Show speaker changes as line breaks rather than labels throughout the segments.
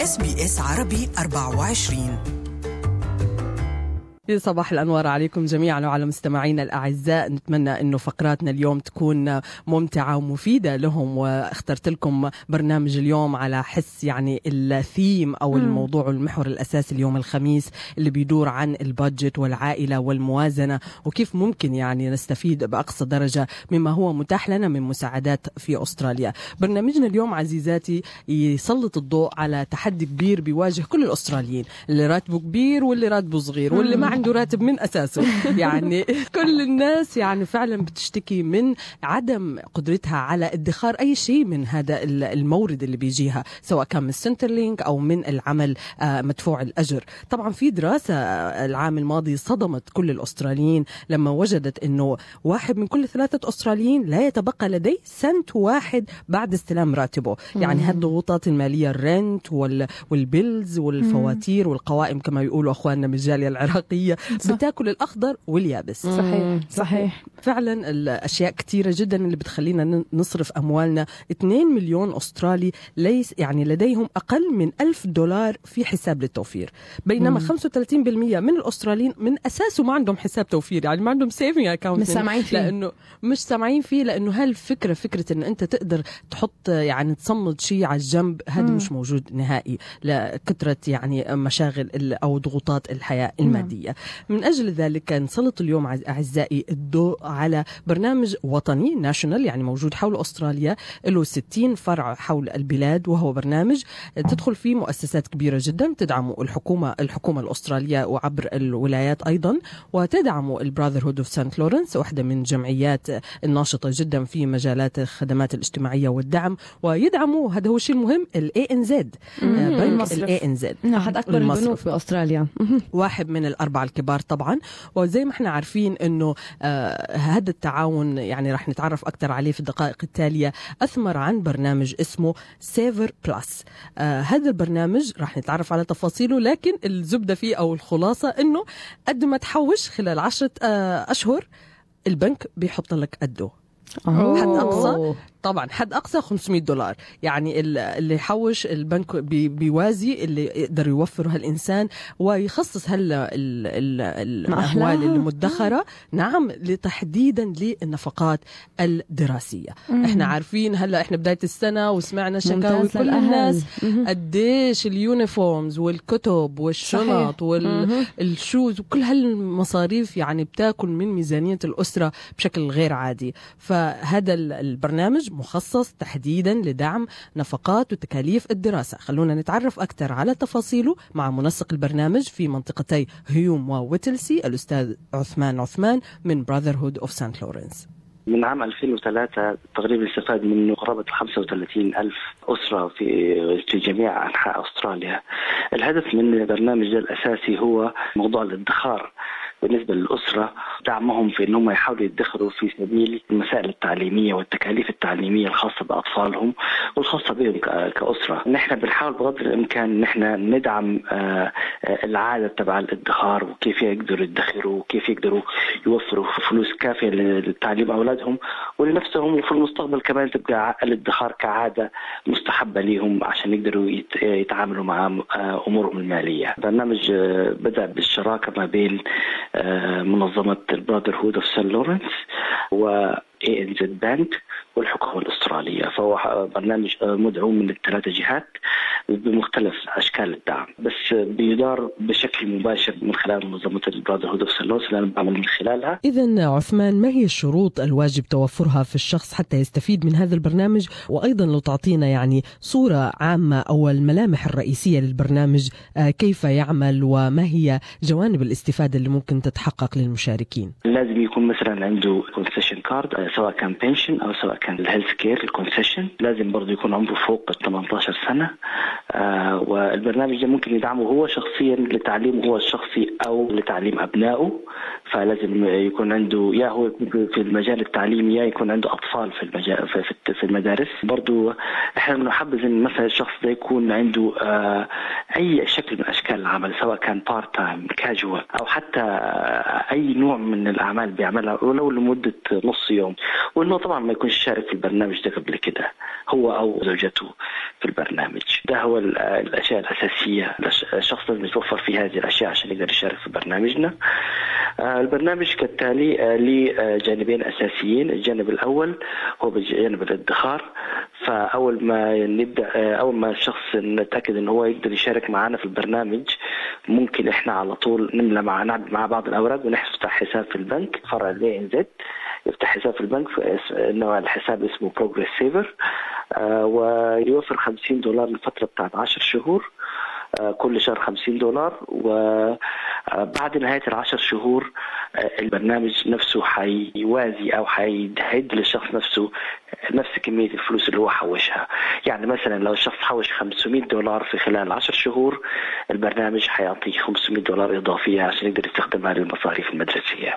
SBS عربي 24.
صباح الأنوار عليكم جميعا وعلى مستمعينا الأعزاء. نتمنى أنه فقراتنا اليوم تكون ممتعة ومفيدة لهم، واخترت لكم برنامج اليوم على حس يعني الثيم أو الموضوع المحور الأساسي اليوم الخميس اللي بيدور عن البادجت والعائلة والموازنة، وكيف ممكن يعني نستفيد بأقصى درجة مما هو متاح لنا من مساعدات في أستراليا. برنامجنا اليوم عزيزاتي يسلط الضوء على تحدي كبير بيواجه كل الأستراليين، اللي راتبه كبير واللي راتبه صغير واللي ما عنده راتب من أساسه. يعني كل الناس يعني فعلا بتشتكي من عدم قدرتها على ادخار أي شيء من هذا المورد اللي بيجيها، سواء كان من سنترلينك أو من العمل مدفوع الأجر. طبعا في دراسة العام الماضي صدمت كل الأستراليين لما وجدت أنه 1 من كل 3 أستراليين لا يتبقى لديه سنت واحد بعد استلام راتبه. يعني هالضغوطات المالية، الرنت والبيلز والفواتير والقوائم كما يقولوا أخواننا من الجالية العراقية، بتاكل الأخضر واليابس. صحيح فعلا الأشياء كتيرة جدا اللي بتخلينا نصرف أموالنا. 2 مليون أسترالي ليس يعني لديهم أقل من $1000 في حساب للتوفير، بينما 35% من الأستراليين من أساسه ما عندهم حساب توفير، يعني ما عندهم سيفينج أكاونت، لأنه مش سامعين فيه، لأنه فكرة إن أنت تقدر تحط يعني تصمد شيء على الجنب، هذا مش موجود نهائي لكثرة يعني مشاغل أو ضغوطات الحياة المادية. من أجل ذلك نسلط اليوم أعزائي الضوء على برنامج وطني ناشونال، يعني موجود حول أستراليا، له 60 فرع حول البلاد، وهو برنامج تدخل فيه مؤسسات كبيرة جدا تدعم الحكومة الأسترالية وعبر الولايات أيضا، وتدعم البراذرهود اوف سانت لورنس، واحدة من جمعيات الناشطة جدا في مجالات الخدمات الاجتماعية والدعم، ويدعموا هذا هو الشيء المهم ال ANZ، بنك ال ANZ،
أحد أكبر البنوك في أستراليا،
واحد من الأربعة الكبار طبعا. وزي ما احنا عارفين انه هذا التعاون يعني راح نتعرف اكثر عليه في الدقائق التالية، اثمر عن برنامج اسمه سيفر بلس. هذا البرنامج راح نتعرف على تفاصيله، لكن الزبدة فيه او الخلاصة انه قد ما تحوش خلال 10 أشهر البنك بيحط لك قده. حد أقصى طبعا، حد أقصى $500. يعني اللي يحوش البنك بيوازي اللي يقدر يوفره هالإنسان، ويخصص الأموال المدخرة نعم تحديدا للنفقات الدراسية. احنا عارفين هلا احنا بداية السنة وسمعنا شكاوي كل الناس قديش اليونيفورمز والكتب والشنط والشوز وكل هالمصاريف يعني بتاكل من ميزانية الأسرة بشكل غير عادي. فهذا البرنامج مخصص تحديدا لدعم نفقات وتكاليف الدراسة. خلونا نتعرف أكثر على تفاصيله مع منسق البرنامج في منطقتي هيوم وويتلسي، الأستاذ عثمان من براذرهود اوف سانت لورنس.
من عام 2003 تقريبا استفاد منه قرابة 35,000 أسرة في جميع أنحاء أستراليا. الهدف من البرنامج الأساسي هو موضوع الادخار بالنسبة للأسرة، دعمهم في أنهم يحاولوا يدخروا في سبيل المسائل التعليمية والتكاليف التعليمية الخاصة بأطفالهم والخاصة بهم كأسرة. نحن بنحاول بقدر الإمكان نحن ندعم العادة تبع الادخار، وكيف يقدروا يدخروا وكيف يقدروا يوفروا فلوس كافية لتعليم أولادهم ولنفسهم، وفي المستقبل كمان تبقى الادخار كعادة مستحبة لهم عشان يقدروا يتعاملوا مع أمورهم المالية. برنامج بدأ بالشراكة ما بين منظمة البراذرهود اوف سان لورنس و ANZ بانك والحكومة الأسترالية، فهو برنامج مدعوم من ال3 جهات بمختلف أشكال الدعم، بس بيدار بشكل مباشر من خلال منظمة البراذرهود اوف سان لورنس اللي أنا بعمل من خلالها.
إذن عثمان، ما هي الشروط الواجب توفرها في الشخص حتى يستفيد من هذا البرنامج؟ وأيضا لو تعطينا يعني صورة عامة أو الملامح الرئيسية للبرنامج، كيف يعمل وما هي جوانب الاستفادة اللي ممكن تتحقق للمشاركين؟
لازم يكون مثلا عنده concession card، سواء كان بنشن أو سواء كان الهيلث كير الكونسيشن. لازم برضه يكون عمره فوق 18 سنة. والبرنامج ده ممكن يدعمه هو شخصيا لتعليمه هو الشخصي أو لتعليم أبنائه، فلازم يكون عنده يا هو في المجال التعليمي يا يكون عنده أطفال في المجال في المدارس. برضو احنا بنحبذ ان مثلا الشخص ده يكون عنده أي شكل من أشكال العمل، سواء كان بارت تايم كاجوال أو حتى أي نوع من الأعمال بيعملها ولو لمدة نص يوم، وإنه طبعا ما يكونش شارك في البرنامج ده قبل كده هو أو زوجته في البرنامج. ده هو الأشياء الأساسية الشخص لازم يتوفر في هذه الأشياء عشان يقدر يشارك في برنامجنا. البرنامج كالتالي له جانبين أساسيين. الجانب الأول هو جانب الادخار. فأول ما نبدأ، أول ما الشخص نتأكد إن هو يقدر يشارك معنا في البرنامج، ممكن إحنا على طول نعمل مع بعض الأوراق ونفتح حساب في البنك فرع ANZ. يفتح حساب في البنك، نوع الحساب اسمه بروجريس سيفر، ويوفر $50 لفترة بتاعت 10 شهور، كل شهر $50. وبعد نهاية 10 شهور البرنامج نفسه حيوازي أو حيدي للشخص نفسه نفس كمية الفلوس اللي هو حوشها. يعني مثلا لو الشخص حوش $500 في خلال 10 شهور، البرنامج حيعطيه $500 إضافية عشان يقدر يستخدمها للمصاريف المدرسية.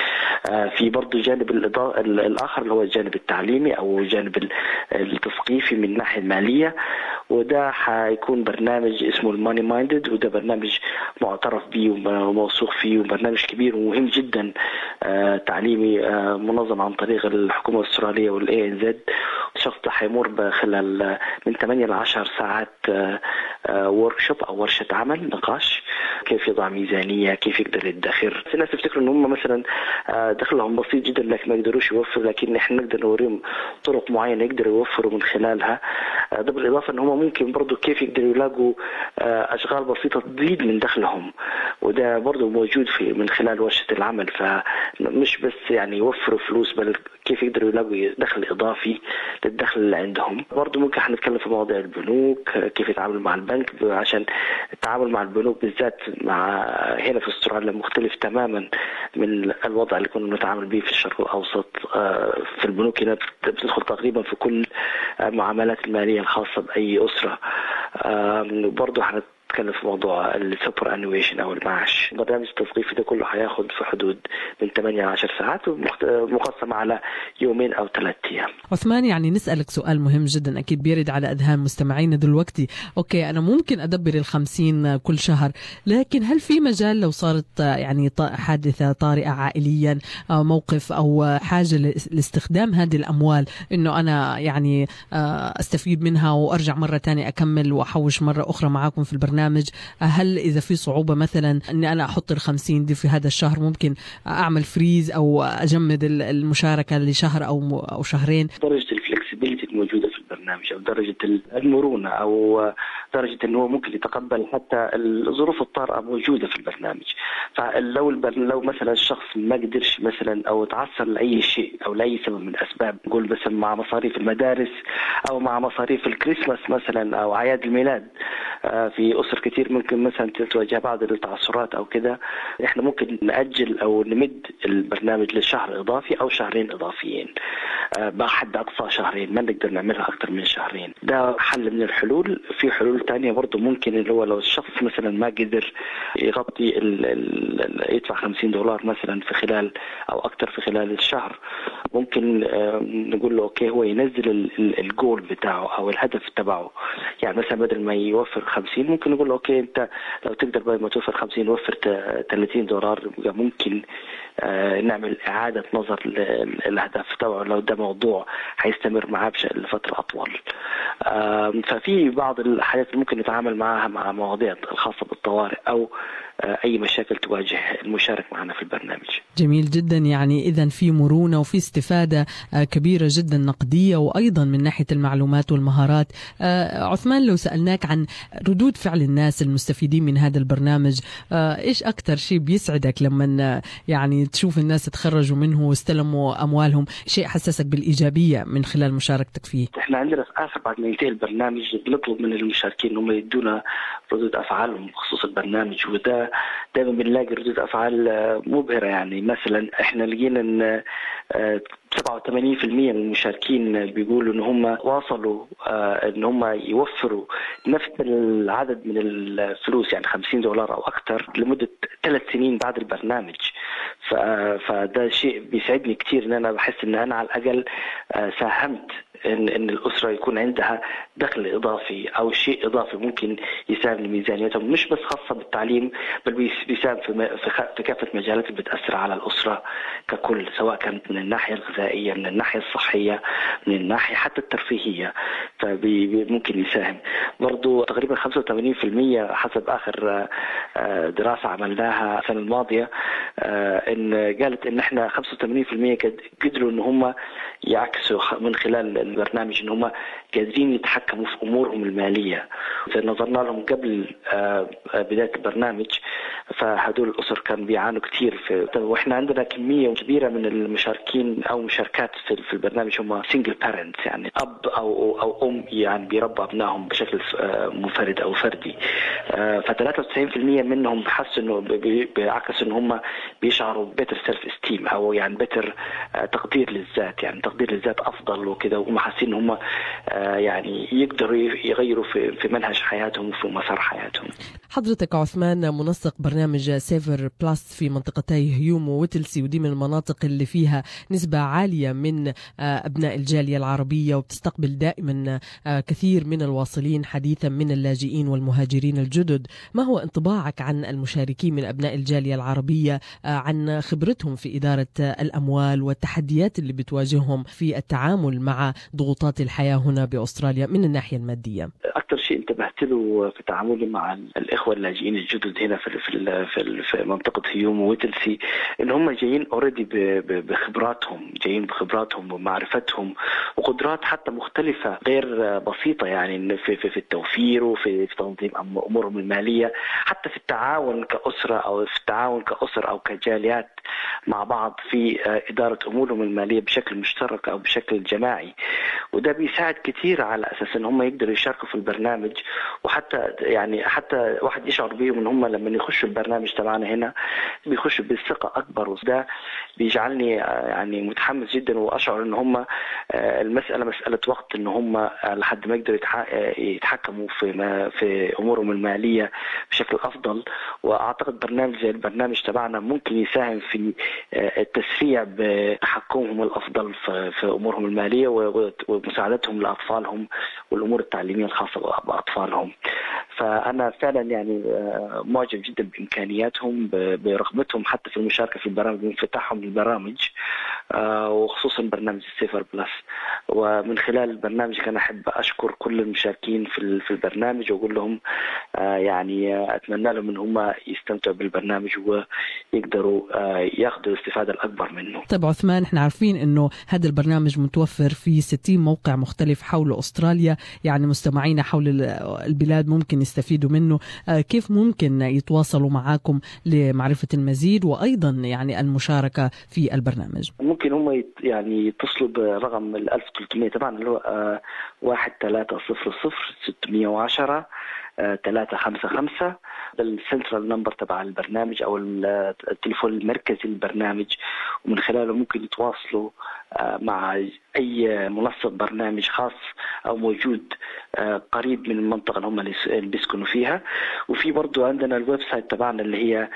في برضو الجانب الآخر اللي هو الجانب التعليمي أو الجانب التثقيفي من الناحية المالية، وده حيكون برنامج اسمه الماني مايندد، وده برنامج معترف به وموثوق فيه، وبرنامج كبير ومهم جدا تعليمي منظم عن طريق الحكومة الأسترالية والANZ. الشخص ده حيمر خلال من 8 ل 10 ساعات وركشوب أو ورشة عمل نقاش، كيف يضع ميزانية، كيف يقدر يدخر. الناس يفتكروا إن هم مثلا دخلهم بسيط جدا لكن ما يقدروش يوفروا، لكن إحنا نقدر نوريهم طرق معينة يقدروا يوفروا من خلالها. ده بالإضافة إن هم ممكن برضو كيف يقدروا يلاقوا أشغال بسيطة تزيد من دخلهم، وده برضو موجود من خلال ورشة العمل. فمش بس يعني يوفروا فلوس، بل كيف يقدروا يلاقوا دخل إضافي للدخل اللي عندهم. برضو ممكن حنتكلم في مواضيع البنوك، كيف يتعامل مع البنك، عشان التعامل مع البنوك بالذات هنا في استراليا مختلف تماما من الوضع اللي كنا نتعامل به في الشرق الأوسط. في البنوك هنا بتدخل تقريبا في كل المعاملات المالية الخاصة بأي أسرة. برضو نتكلم في موضوع السوبر انويشن او المعاش. برنامج التثقيفي ده كله هياخد في حدود من 8 ل 10 ساعات، مقسم على 2 أو 3 أيام.
عثمان، يعني نسألك سؤال مهم جدا أكيد بيرد على أذهان مستمعينا دلوقتي. أوكي، أنا ممكن أدبر 50 كل شهر، لكن هل في مجال لو صارت يعني حادثة طارئة عائليا، موقف أو حاجة لاستخدام هذه الأموال، إنه أنا يعني أستفيد منها وأرجع مرة تانية أكمل وأحوش مرة أخرى معاكم في البرنامج؟ هل إذا في صعوبة مثلا أني أنا أحط 50 دي في هذا الشهر، ممكن أعمل فريز أو أجمد المشاركة لشهر أو شهرين؟
درجة الفلكسبيليتي الموجودة في البرنامج أو درجة المرونة أو درجة أنه ممكن يتقبل حتى الظروف الطارئة موجودة في البرنامج. فلو مثلا الشخص ما قدرش مثلا أو تعثر لأي شيء أو لأي سبب من الأسباب، نقول مثلا مع مصاريف المدارس أو مع مصاريف الكريسماس مثلا أو أعياد الميلاد، في أسر كتير ممكن مثلا تواجه بعض التعثرات أو كده، إحنا ممكن نأجل أو نمد البرنامج لشهر إضافي أو شهرين إضافيين، بحد أقصى شهرين، ما نقدر نعملها أكتر من شهرين. ده حل من الحلول. في حلول تانية برضو ممكن، اللي هو لو الشخص مثلا ما قدر يغطي يدفع $50 مثلا في خلال أو أكتر في خلال الشهر، ممكن نقول له أوكي هو ينزل الجول بتاعه أو الهدف تبعه. يعني مثلا بدل ما يوفر 50 ممكن نقول له أوكي أنت لو تقدر بدل ما توفر 50 وفر $30، ممكن نعمل إعادة نظر للأهداف تبعه لو ده موضوع هيستمر معاه لفترة أطول. ففي بعض الحاجات اللي ممكن نتعامل معها مع مواضيع الخاصة بالطوارئ أو أي مشاكل تواجه المشارك معنا في البرنامج.
جميل جدا. يعني إذن في مرونة وفي استفادة كبيرة جدا نقدية وأيضا من ناحية المعلومات والمهارات. عثمان، لو سألناك عن ردود فعل الناس المستفيدين من هذا البرنامج، إيش أكتر شيء بيسعدك لما يعني تشوف الناس تخرجوا منه واستلموا أموالهم؟ شيء حسسك بالإيجابية من خلال مشاركتك فيه؟
إحنا عندنا في آخر بعد ما ينتهي البرنامج بنطلب من المشاركين إنهم يدونا ردود أفعالهم بخصوص البرنامج، وده دائما بنلاقي ردود أفعال مبهرة. يعني مثلا إحنا لقينا إن 87% من المشاركين بيقولوا إن هم واصلوا إن هم يوفروا نفس العدد من الفلوس، يعني $50 أو أكثر، لمدة 3 سنين بعد البرنامج. فده شيء بيسعدني كتير، إن أنا بحس إن أنا على الأقل ساهمت إن الأسرة يكون عندها دخل إضافي أو شيء إضافي ممكن يساهم لميزانيتهم، مش بس خاصة بالتعليم بل بيساهم في كافة مجالات بتأثر على الأسرة ككل، سواء كانت من الناحية الغذائية، من الناحية الصحية، من الناحية حتى الترفيهية، فممكن يساهم. برضو تقريبا 85% حسب آخر دراسة عملناها السنة الماضية، إن قالت إن إحنا 85% قدروا إن هم يعكسوا من خلال البرنامج إن هم قادرين يتحكموا في أمورهم المالية. نظرنا لهم قبل بداية البرنامج، فهدول الأسر كانوا بيعانوا كتير وإحنا عندنا كمية كبيرة من المشاركين أو مشاركات في البرنامج هم single parents، يعني أب أو أم يعني بيربوا أبنائهم بشكل منفرد أو فردي. ف93% منهم بحسوا إنه بيعكسوا إن هم بيشعروا better self esteem أو يعني better تقدير للذات، يعني تقدير للذات أفضل وكذا، وهم حاسين إن هم يعني يقدروا يغيروا في منهج حياتهم وفي مسار حياتهم.
حضرتك عثمان منسق برنامج سيفر بلس في منطقتي هيوم وويتلسي، ودي من المناطق اللي فيها نسبة عالية من أبناء الجالية العربية، وبتستقبل دائما كثير من الواصلين حديثا من اللاجئين والمهاجرين الجدد. ما هو انطباعك عن المشاركين من أبناء الجالية العربية، عن خبرتهم في إدارة الأموال والتحديات اللي بتواجههم في التعامل مع ضغوطات الحياة هنا بأستراليا من الناحية المادية؟
أكثر شيء انتبهت له في تعاملي مع الإخوة اللاجئين الجدد هنا في منطقة هيوم وويتلسي، إن هم جايين أوريدي بخبراتهم ومعرفتهم وقدرات حتى مختلفة غير بسيطة، يعني في التوفير وفي تنظيم أمورهم المالية، حتى في التعاون كأسرة أو في التعاون كأسر أو كجاليات مع بعض في إدارة أمورهم المالية بشكل مشترك أو بشكل جماعي. وده بيساعد كثير على أساس إن هم يقدروا يشاركوا في البرنامج، وحتى حتى واحد يشعر بيهم إن هم لما يخشوا البرنامج تبعنا هنا بيخشوا بالثقة أكبر، وده بيجعلني يعني متحمس جدا، وأشعر إن هم المسألة مسألة وقت إن هم لحد ما يقدروا يتحكموا في أمورهم المالية بشكل أفضل. وأعتقد برنامج زي البرنامج تبعنا ممكن يساهم في التسريع بتحكمهم الأفضل في أمورهم المالية ومساعدتهم لأطفالهم والأمور التعليمية الخاصة بأطفالهم. فأنا فعلا يعني معجب جدا بإمكانياتهم، برغبتهم حتى في المشاركة في البرامج وانفتاحهم للبرامج، وخصوصا برنامج السيفر بلس. ومن خلال البرنامج كان أحب أشكر كل المشاركين في البرنامج وأقول لهم يعني أتمنى لهم أن هم يستمتعوا بالبرنامج ويقدروا ياخذوا الاستفادة الأكبر منه.
طيب عثمان، احنا عارفين أنه هذا البرنامج متوفر في 60 موقع مختلف حول أستراليا، يعني مستمعين حول البلاد ممكن يستفيدوا منه. كيف ممكن يتواصلوا معاكم لمعرفة المزيد وأيضا يعني المشاركة في البرنامج؟
ممكن هم يعني يتصلوا برقم 1300 طبعا اللي هو 1300-610 355، السنترال نمبر تبع البرنامج أو التليفون المركزي للبرنامج، ومن خلاله ممكن يتواصلوا مع أي منصة برنامج خاص أو موجود قريب من المنطقة اللي هم اللي بيسكنوا فيها. وفي برضو عندنا الويب سايت تبعنا اللي هي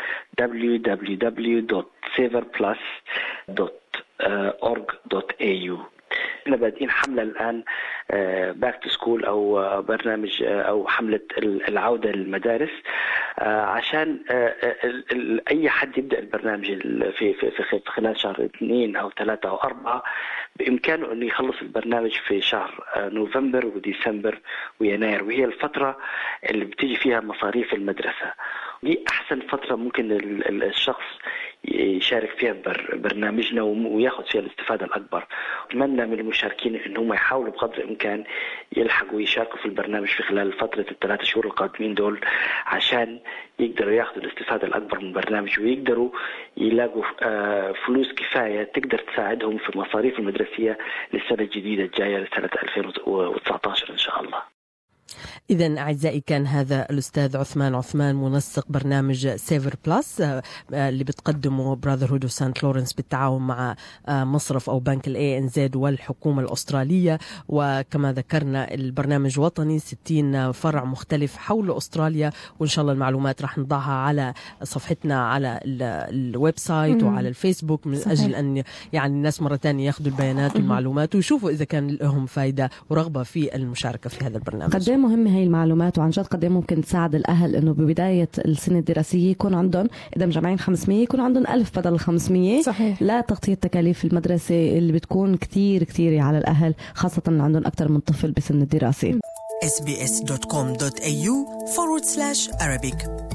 www.saverplus.org.au. احنا بادئين حملة الآن باك تو سكول أو برنامج أو حملة العودة للمدارس، عشان أي حد يبدأ البرنامج في خلال شهر 2 أو 3 أو 4 بإمكانه أن يخلص البرنامج في شهر نوفمبر وديسمبر ويناير، وهي الفترة اللي بتيجي فيها مصاريف المدرسة. دي أحسن فترة ممكن الشخص يشارك فيها برنامجنا وياخذ فيها الاستفادة الأكبر. أتمنى من المشاركين إنهم يحاولوا بقدر الإمكان يلحقوا ويشاركوا في البرنامج في خلال فترة ال3 شهور القادمين دول، عشان يقدروا ياخذوا الاستفادة الأكبر من البرنامج ويقدروا يلاقوا فلوس كفاية تقدر تساعدهم في المصاريف المدرسية للسنة الجديدة الجاية لسنة 2019 إن شاء الله.
إذن أعزائي كان هذا الأستاذ عثمان عثمان منسق برنامج سيفر بلس اللي بتقدمه براذرهود اوف سانت لورنس بالتعاون مع مصرف أو بنك ANZ والحكومة الأسترالية. وكما ذكرنا البرنامج وطني 60 فرع مختلف حول أستراليا، وإن شاء الله المعلومات راح نضعها على صفحتنا على الويب سايت وعلى الفيسبوك من أجل أن يعني الناس مرة تانية ياخذوا البيانات والمعلومات ويشوفوا إذا كان لهم فايدة ورغبة في المشاركة في هذا البرنامج.
قد ايه مهمة هي المعلومات، وعن جد قد ايه ممكن تساعد الأهل إنه ببداية السنة الدراسية يكون عندهم، إذا مجمعين 500 يكون عندهم 1000 بدل 500. صحيح. لا تغطية تكاليف المدرسة اللي بتكون كتير على الأهل، خاصة اللي عندهم أكثر من طفل بسن الدراسة.
sbs.com.au/Arabic